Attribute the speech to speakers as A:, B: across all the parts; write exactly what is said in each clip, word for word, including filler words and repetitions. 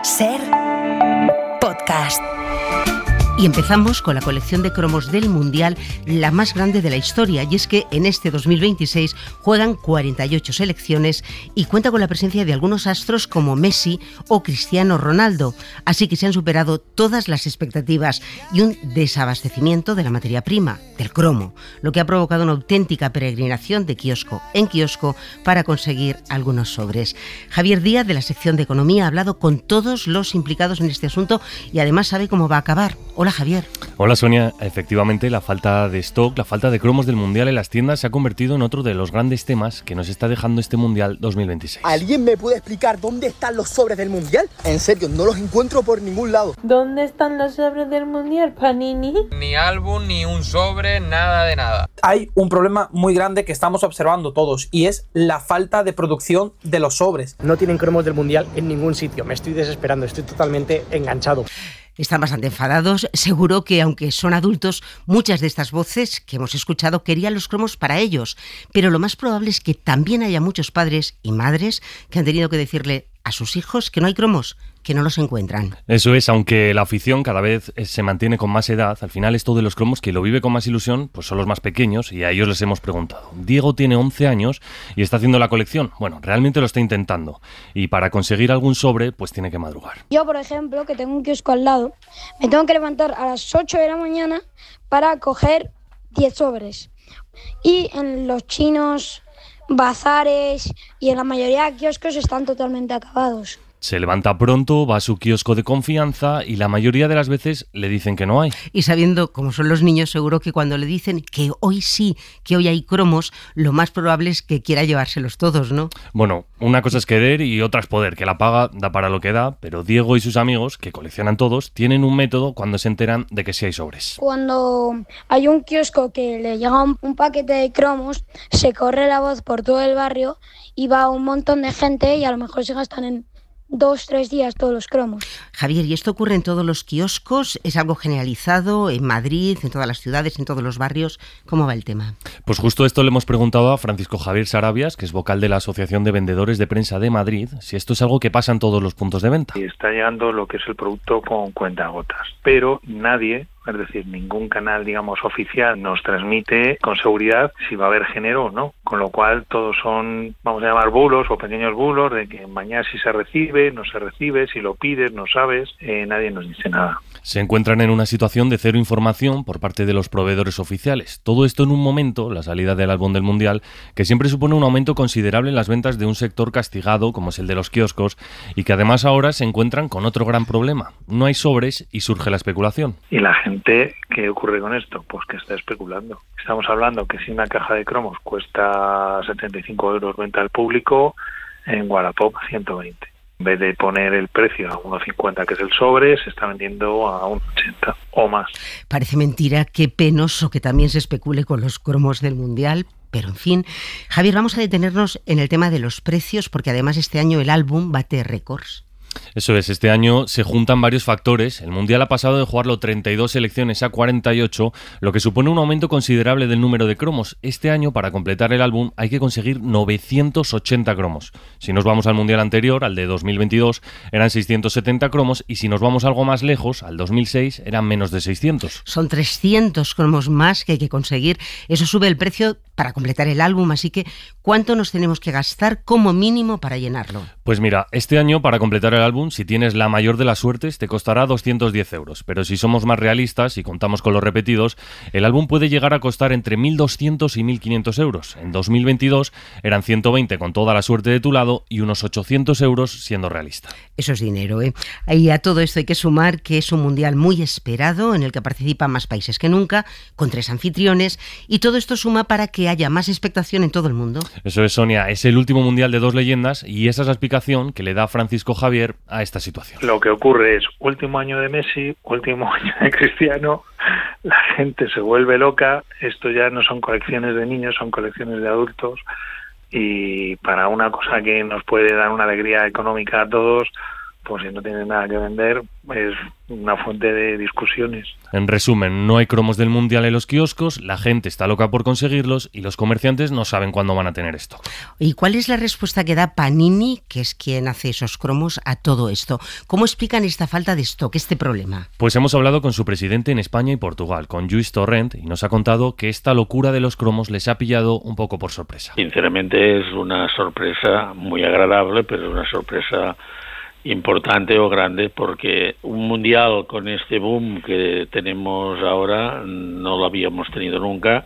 A: Ser podcast.
B: Y empezamos con la colección de cromos del Mundial, la más grande de la historia, y es que en este dos mil veintiséis juegan cuarenta y ocho selecciones y cuenta con la presencia de algunos astros como Messi o Cristiano Ronaldo, así que se han superado todas las expectativas y un desabastecimiento de la materia prima, del cromo, lo que ha provocado una auténtica peregrinación de kiosco en kiosco para conseguir algunos sobres. Javier Díaz, de la sección de Economía, ha hablado con todos los implicados en este asunto y además sabe cómo va a acabar. Hola, Javier.
C: Hola, Sonia. Efectivamente, la falta de stock, la falta de cromos del Mundial en las tiendas se ha convertido en otro de los grandes temas que nos está dejando este Mundial dos mil veintiséis.
D: ¿Alguien me puede explicar dónde están los sobres del Mundial? En serio, no los encuentro por ningún lado.
E: ¿Dónde están los sobres del Mundial, Panini?
F: Ni álbum, ni un sobre, nada de nada.
G: Hay un problema muy grande que estamos observando todos y es la falta de producción de los sobres.
D: No tienen cromos del Mundial en ningún sitio. Me estoy desesperando, estoy totalmente enganchado.
B: Están bastante enfadados. Seguro que, aunque son adultos, muchas de estas voces que hemos escuchado querían los cromos para ellos. Pero lo más probable es que también haya muchos padres y madres que han tenido que decirle a sus hijos que no hay cromos, que no los encuentran.
C: Eso es, aunque la afición cada vez se mantiene con más edad, al final esto de los cromos, que lo vive con más ilusión, pues son los más pequeños, y a ellos les hemos preguntado. Diego tiene once años y está haciendo la colección. Bueno, realmente lo está intentando, y para conseguir algún sobre, pues tiene que madrugar.
H: Yo, por ejemplo, que tengo un kiosco al lado, me tengo que levantar a las ocho de la mañana para coger diez sobres. Y en los chinos, bazares y en la mayoría de kioscos están totalmente acabados.
C: Se levanta pronto, va a su kiosco de confianza y la mayoría de las veces le dicen que no hay.
B: Y sabiendo cómo son los niños, seguro que cuando le dicen que hoy sí, que hoy hay cromos, lo más probable es que quiera llevárselos todos, ¿no?
C: Bueno, una cosa es querer y otra es poder, que la paga da para lo que da, pero Diego y sus amigos, que coleccionan todos, tienen un método cuando se enteran de que sí hay sobres.
H: Cuando hay un kiosco que le llega un, un paquete de cromos, se corre la voz por todo el barrio y va un montón de gente y a lo mejor se gastan en dos, tres días todos los cromos.
B: Javier, ¿y esto ocurre en todos los kioscos? ¿Es algo generalizado en Madrid, en todas las ciudades, en todos los barrios? ¿Cómo va el tema?
C: Pues justo esto le hemos preguntado a Francisco Javier Sarabias, que es vocal de la Asociación de Vendedores de Prensa de Madrid, si esto es algo que pasa en todos los puntos de venta.
I: Y está llegando lo que es el producto con cuentagotas, pero nadie, es decir, ningún canal, digamos, oficial nos transmite con seguridad si va a haber género o no, con lo cual todos son, vamos a llamar bulos o pequeños bulos, de que mañana si se recibe, no se recibe, si lo pides, no sabes, eh, nadie nos dice nada.
C: Se encuentran en una situación de cero información por parte de los proveedores oficiales. Todo esto en un momento, la salida del álbum del Mundial, que siempre supone un aumento considerable en las ventas de un sector castigado como es el de los kioscos y que además ahora se encuentran con otro gran problema. No hay sobres y surge la especulación.
I: Y la gente, ¿qué ocurre con esto? Pues que está especulando. Estamos hablando que si una caja de cromos cuesta setenta y cinco euros venta al público, en Wallapop ciento veinte. En vez de poner el precio a uno cincuenta, que es el sobre, se está vendiendo a uno ochenta o más.
B: Parece mentira, qué penoso que también se especule con los cromos del Mundial. Pero en fin, Javier, vamos a detenernos en el tema de los precios, porque además este año el álbum bate récords.
C: Eso es, este año se juntan varios factores. El Mundial ha pasado de jugarlo treinta y dos selecciones a cuarenta y ocho, lo que supone un aumento considerable del número de cromos. Este año, para completar el álbum, hay que conseguir novecientos ochenta cromos. Si nos vamos al Mundial anterior, al de dos mil veintidós, eran seiscientos setenta cromos, y si nos vamos algo más lejos, al dos mil seis, eran menos de seiscientos.
B: Son trescientos cromos más que hay que conseguir. Eso sube el precio para completar el álbum, así que ¿cuánto nos tenemos que gastar como mínimo para llenarlo?
C: Pues mira, este año, para completar el álbum, si tienes la mayor de las suertes, te costará doscientos diez euros. Pero si somos más realistas y contamos con los repetidos, el álbum puede llegar a costar entre mil doscientos y mil quinientos euros. En dos mil veintidós eran ciento veinte con toda la suerte de tu lado y unos ochocientos euros siendo realista.
B: Eso es dinero, ¿eh? Y a todo esto hay que sumar que es un mundial muy esperado, en el que participan más países que nunca, con tres anfitriones, y todo esto suma para que haya más expectación en todo el mundo.
C: Eso es, Sonia, es el último mundial de dos leyendas y esa es la explicación que le da Francisco Javier a esta situación.
I: Lo que ocurre es último año de Messi, último año de Cristiano, la gente se vuelve loca, esto ya no son colecciones de niños, son colecciones de adultos, y para una cosa que nos puede dar una alegría económica a todos, pues si no tienen nada que vender, es una fuente de discusiones.
C: En resumen, no hay cromos del Mundial en los kioscos, la gente está loca por conseguirlos y los comerciantes no saben cuándo van a tener esto.
B: ¿Y cuál es la respuesta que da Panini, que es quien hace esos cromos, a todo esto? ¿Cómo explican esta falta de stock, este problema?
C: Pues hemos hablado con su presidente en España y Portugal, con Lluís Torrent, y nos ha contado que esta locura de los cromos les ha pillado un poco por sorpresa.
J: Sinceramente es una sorpresa muy agradable, pero es una sorpresa importante o grande, porque un mundial con este boom que tenemos ahora no lo habíamos tenido nunca,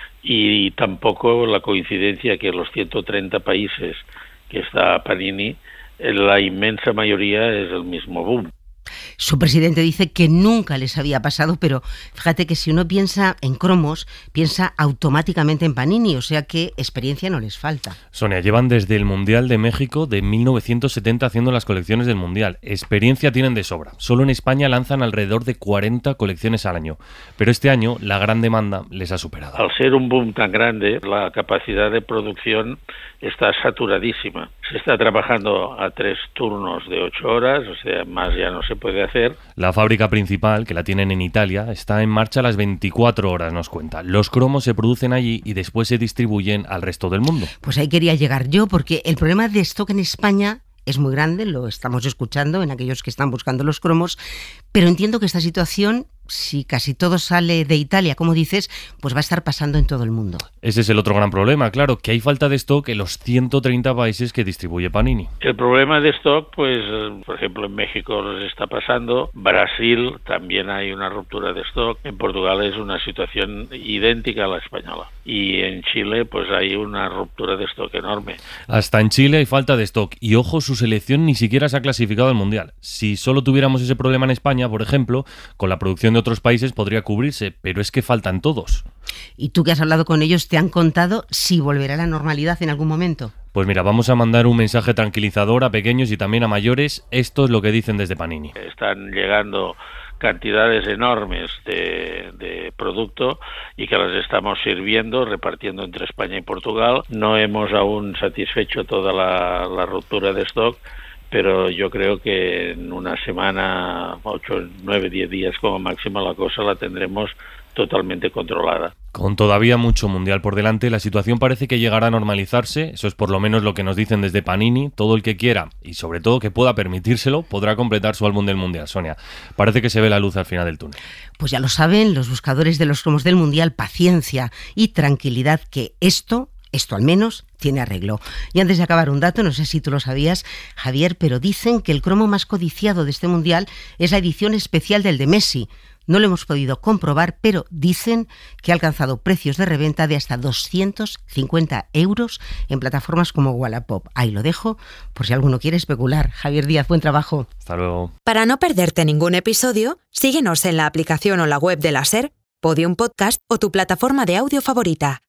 J: y tampoco la coincidencia que los ciento treinta países que está Panini, la inmensa mayoría es el mismo boom.
B: Su presidente dice que nunca les había pasado, pero fíjate que si uno piensa en cromos, piensa automáticamente en Panini, o sea que experiencia no les falta.
C: Sonia, llevan desde el Mundial de México de mil novecientos setenta haciendo las colecciones del Mundial. Experiencia tienen de sobra. Solo en España lanzan alrededor de cuarenta colecciones al año, pero este año la gran demanda les ha superado.
J: Al ser un boom tan grande, la capacidad de producción está saturadísima. Se está trabajando a tres turnos de ocho horas, o sea, más ya no se puede hacer.
C: La fábrica principal, que la tienen en Italia, está en marcha a las veinticuatro horas, nos cuenta. Los cromos se producen allí y después se distribuyen al resto del mundo.
B: Pues ahí quería llegar yo, porque el problema de stock en España es muy grande, lo estamos escuchando en aquellos que están buscando los cromos, pero entiendo que esta situación, si casi todo sale de Italia, como dices, pues va a estar pasando en todo el mundo.
C: Ese es el otro gran problema, claro, que hay falta de stock en los ciento treinta países que distribuye Panini.
J: El problema de stock, pues, por ejemplo, en México nos está pasando, Brasil también hay una ruptura de stock, en Portugal es una situación idéntica a la española, y en Chile, pues, hay una ruptura de stock enorme.
C: Hasta en Chile hay falta de stock, y ojo, su selección ni siquiera se ha clasificado al Mundial. Si solo tuviéramos ese problema en España, por ejemplo, con la producción de otros países podría cubrirse, pero es que faltan todos.
B: ¿Y tú que has hablado con ellos, te han contado si volverá a la normalidad en algún momento?
C: Pues mira, vamos a mandar un mensaje tranquilizador a pequeños y también a mayores. Esto es lo que dicen desde Panini.
J: Están llegando cantidades enormes de, de producto y que las estamos sirviendo, repartiendo entre España y Portugal. No hemos aún satisfecho toda la, la ruptura de stock, pero yo creo que en una semana, ocho, nueve, diez días como máximo, la cosa la tendremos totalmente controlada.
C: Con todavía mucho mundial por delante, la situación parece que llegará a normalizarse, eso es por lo menos lo que nos dicen desde Panini. Todo el que quiera, y sobre todo que pueda permitírselo, podrá completar su álbum del mundial. Sonia, parece que se ve la luz al final del túnel.
B: Pues ya lo saben los buscadores de los cromos del mundial, paciencia y tranquilidad, que esto... Esto al menos tiene arreglo. Y antes de acabar, un dato, no sé si tú lo sabías, Javier, pero dicen que el cromo más codiciado de este mundial es la edición especial del de Messi. No lo hemos podido comprobar, pero dicen que ha alcanzado precios de reventa de hasta doscientos cincuenta euros en plataformas como Wallapop. Ahí lo dejo, por si alguno quiere especular. Javier Díaz, buen trabajo.
C: Hasta luego.
A: Para no perderte ningún episodio, síguenos en la aplicación o la web de la SER, Podium Podcast o tu plataforma de audio favorita.